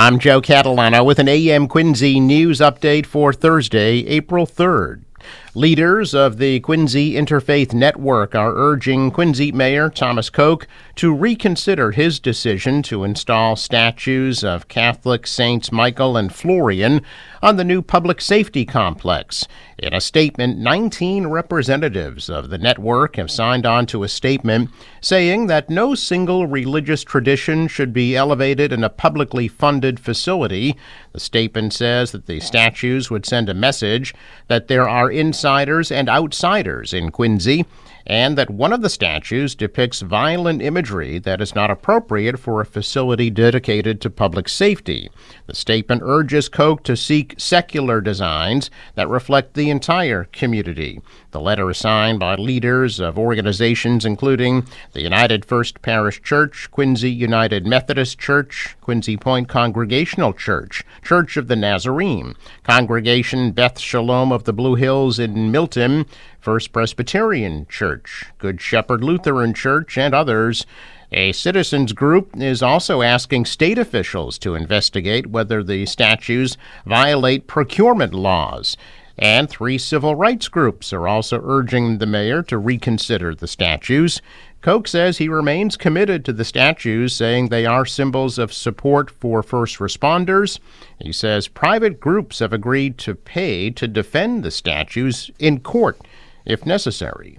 I'm Joe Catalano with an AM Quincy news update for Thursday, April 3rd. Leaders of the Quincy Interfaith Network are urging Quincy Mayor Thomas Koch to reconsider his decision to install statues of Catholic Saints Michael and Florian on the new public safety complex. In a statement, 19 representatives of the network have signed on to a statement saying that no single religious tradition should be elevated in a publicly funded facility. The statement says that the statues would send a message that there are insiders and outsiders in Quincy, and that one of the statues depicts violent imagery that is not appropriate for a facility dedicated to public safety. The statement urges Koch to seek secular designs that reflect the entire community. The letter is signed by leaders of organizations including the United First Parish Church, Quincy United Methodist Church, Quincy Point Congregational Church, Church of the Nazarene, Congregation Beth Shalom of the Blue Hills in Milton, First Presbyterian Church, Good Shepherd Lutheran Church, and others. A citizens group is also asking state officials to investigate whether the statues violate procurement laws. And 3 civil rights groups are also urging the mayor to reconsider the statues. Koch says he remains committed to the statues, saying they are symbols of support for first responders. He says private groups have agreed to pay to defend the statues in court if necessary.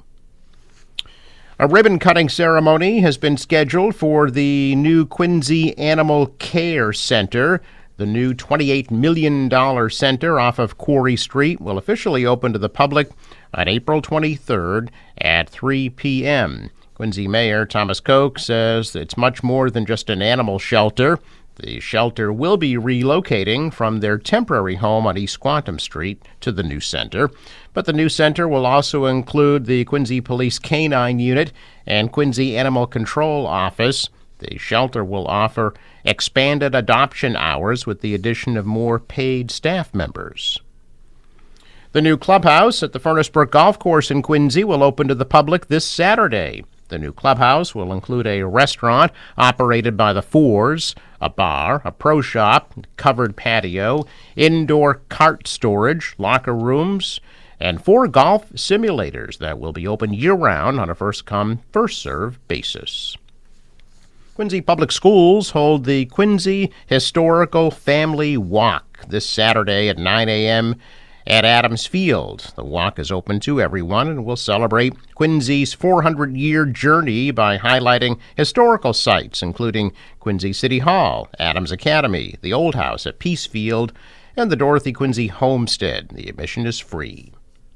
A ribbon-cutting ceremony has been scheduled for the new Quincy Animal Care Center. The new $28 million center off of Quarry Street will officially open to the public on April 23rd at 3 p.m. Quincy Mayor Thomas Koch says it's much more than just an animal shelter. The shelter will be relocating from their temporary home on East Quantum Street to the new center. But the new center will also include the Quincy Police Canine Unit and Quincy Animal Control Office. The shelter will offer expanded adoption hours with the addition of more paid staff members. The new clubhouse at the Furnace Brook Golf Course in Quincy will open to the public this Saturday. The new clubhouse will include a restaurant operated by the Fours, a bar, a pro shop, covered patio, indoor cart storage, locker rooms, and 4 golf simulators that will be open year-round on a first-come, first-served basis. Quincy Public Schools hold the Quincy Historical Family Walk this Saturday at 9 a.m. at Adams Field. The walk is open to everyone and will celebrate Quincy's 400-year journey by highlighting historical sites, including Quincy City Hall, Adams Academy, the Old House at Peacefield, and the Dorothy Quincy Homestead. The admission is free.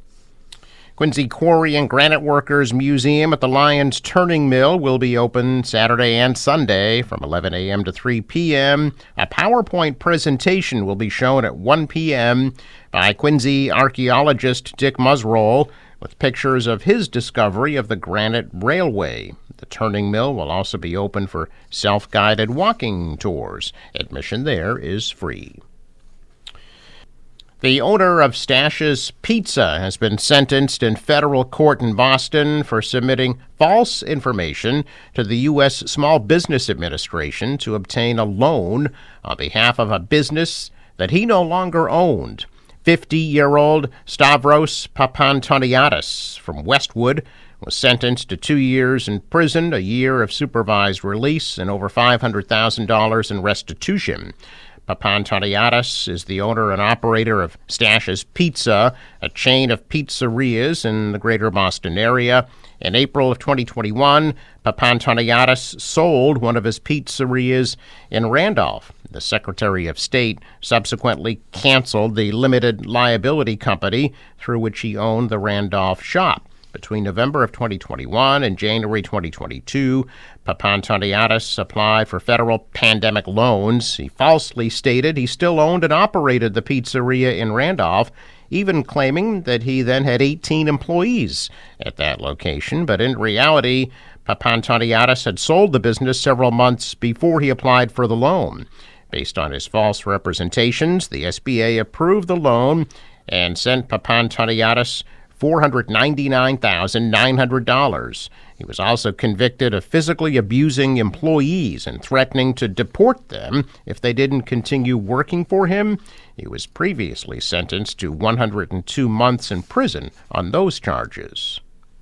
Quincy Quarry and Granite Workers Museum at the Lions Turning Mill will be open Saturday and Sunday from 11 a.m. to 3 p.m. A PowerPoint presentation will be shown at 1 p.m. by Quincy archaeologist Dick Musroll with pictures of his discovery of the Granite Railway. The Turning Mill will also be open for self-guided walking tours. Admission there is free. The owner of Stash's Pizza has been sentenced in federal court in Boston for submitting false information to the U.S. Small Business Administration to obtain a loan on behalf of a business that he no longer owned. 50-year-old Stavros Papantoniadis from Westwood was sentenced to 2 years in prison, a year of supervised release, and over $500,000 in restitution. Papantoniadis is the owner and operator of Stash's Pizza, a chain of pizzerias in the greater Boston area. In April of 2021, Papantoniadis sold one of his pizzerias in Randolph. The Secretary of State subsequently canceled the limited liability company through which he owned the Randolph shop. Between November of 2021 and January 2022, Papantoniadis applied for federal pandemic loans. He falsely stated he still owned and operated the pizzeria in Randolph, even claiming that he then had 18 employees at that location. But in reality, Papantoniadis had sold the business several months before he applied for the loan. Based on his false representations, the SBA approved the loan and sent Papantoniadis $499,900. He was also convicted of physically abusing employees and threatening to deport them if they didn't continue working for him. He was previously sentenced to 102 months in prison on those charges.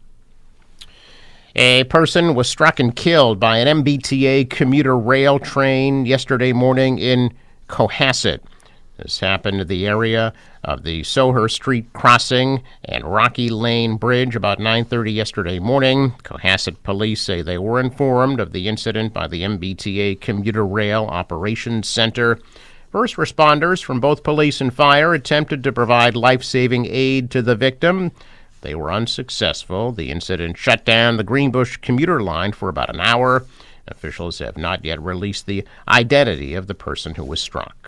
A person was struck and killed by an MBTA commuter rail train yesterday morning in Cohasset. This happened in the area of the Soher Street crossing and Rocky Lane Bridge about 9:30 yesterday morning. Cohasset police say they were informed of the incident by the MBTA Commuter Rail Operations Center. First responders from both police and fire attempted to provide life-saving aid to the victim. They were unsuccessful. The incident shut down the Greenbush commuter line for about an hour. Officials have not yet released the identity of the person who was struck.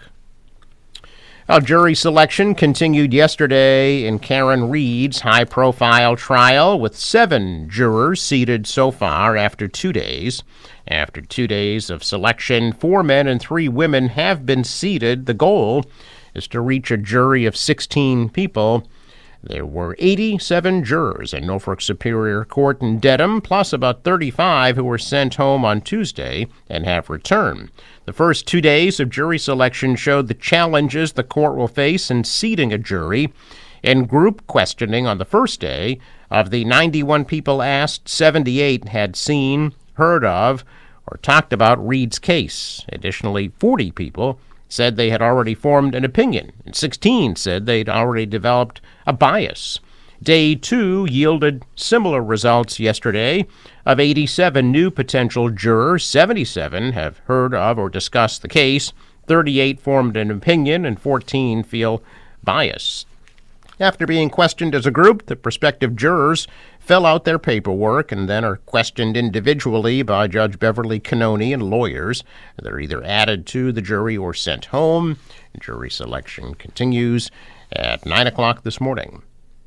Jury selection continued yesterday in Karen Reed's high-profile trial, with 7 jurors seated so far after 2 days. After 2 days of selection, 4 men and 3 women have been seated. The goal is to reach a jury of 16 people. There were 87 jurors in Norfolk Superior Court in Dedham, plus about 35 who were sent home on Tuesday and have returned. The first 2 days of jury selection showed the challenges the court will face in seating a jury. In group questioning on the first day, of the 91 people asked, 78 had seen, heard of, or talked about Reed's case. Additionally, 40 people said they had already formed an opinion, and 16 said they'd already developed a bias. Day 2 yielded similar results yesterday. Of 87 new potential jurors, 77 have heard of or discussed the case, 38 formed an opinion, and 14 feel biased. After being questioned as a group, the prospective jurors fill out their paperwork and then are questioned individually by Judge Beverly Cannoni and lawyers. They're either added to the jury or sent home. Jury selection continues at 9 o'clock this morning.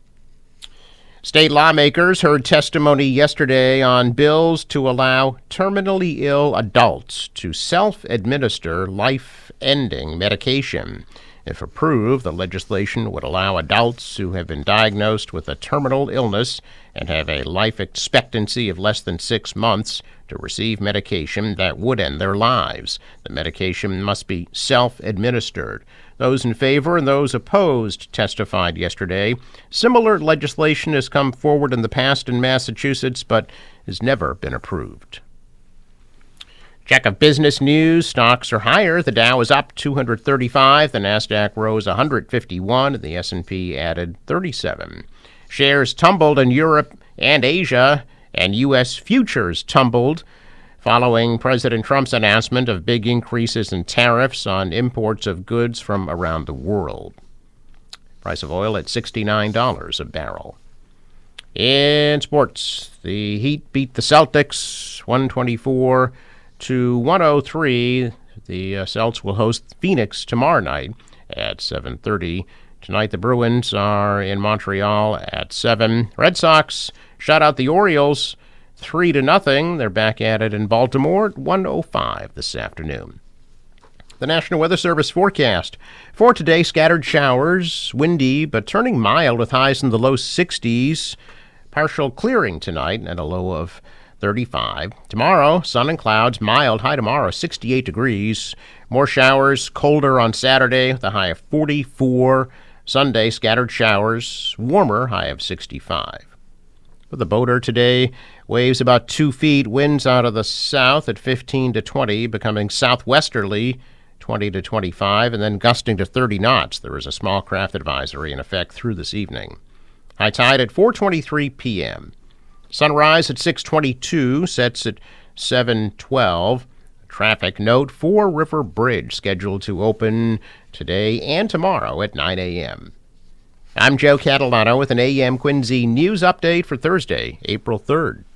State lawmakers heard testimony yesterday on bills to allow terminally ill adults to self-administer life-ending medication. If approved, the legislation would allow adults who have been diagnosed with a terminal illness and have a life expectancy of less than 6 months to receive medication that would end their lives. The medication must be self-administered. Those in favor and those opposed testified yesterday. Similar legislation has come forward in the past in Massachusetts, but has never been approved. Check of business news. Stocks are higher. The Dow is up 235. The Nasdaq rose 151, and the S&P added 37. Shares tumbled in Europe and Asia, and U.S. futures tumbled following President Trump's announcement of big increases in tariffs on imports of goods from around the world. Price of oil at $69 a barrel. In sports, the Heat beat the Celtics 124 to 103. The Celts will host Phoenix tomorrow night at 7:30. Tonight, the Bruins are in Montreal at 7. Red Sox shut out the Orioles 3-0. They're back at it in Baltimore at 1:05 this afternoon. The National Weather Service forecast. For today, scattered showers, windy but turning mild with highs in the low 60s. Partial clearing tonight and a low of 35. Tomorrow, sun and clouds, mild, high tomorrow, 68 degrees. More showers, colder on Saturday, with a high of 44. Sunday, scattered showers, warmer, high of 65. For the boater today, waves about 2 feet, winds out of the south at 15 to 20, becoming southwesterly 20 to 25, and then gusting to 30 knots. There is a small craft advisory in effect through this evening. High tide at 4:23 p.m. Sunrise at 6:22, sets at 7:12. Traffic note, Fore River Bridge scheduled to open today and tomorrow at 9 a.m. I'm Joe Catalano with an AM Quincy news update for Thursday, April 3rd.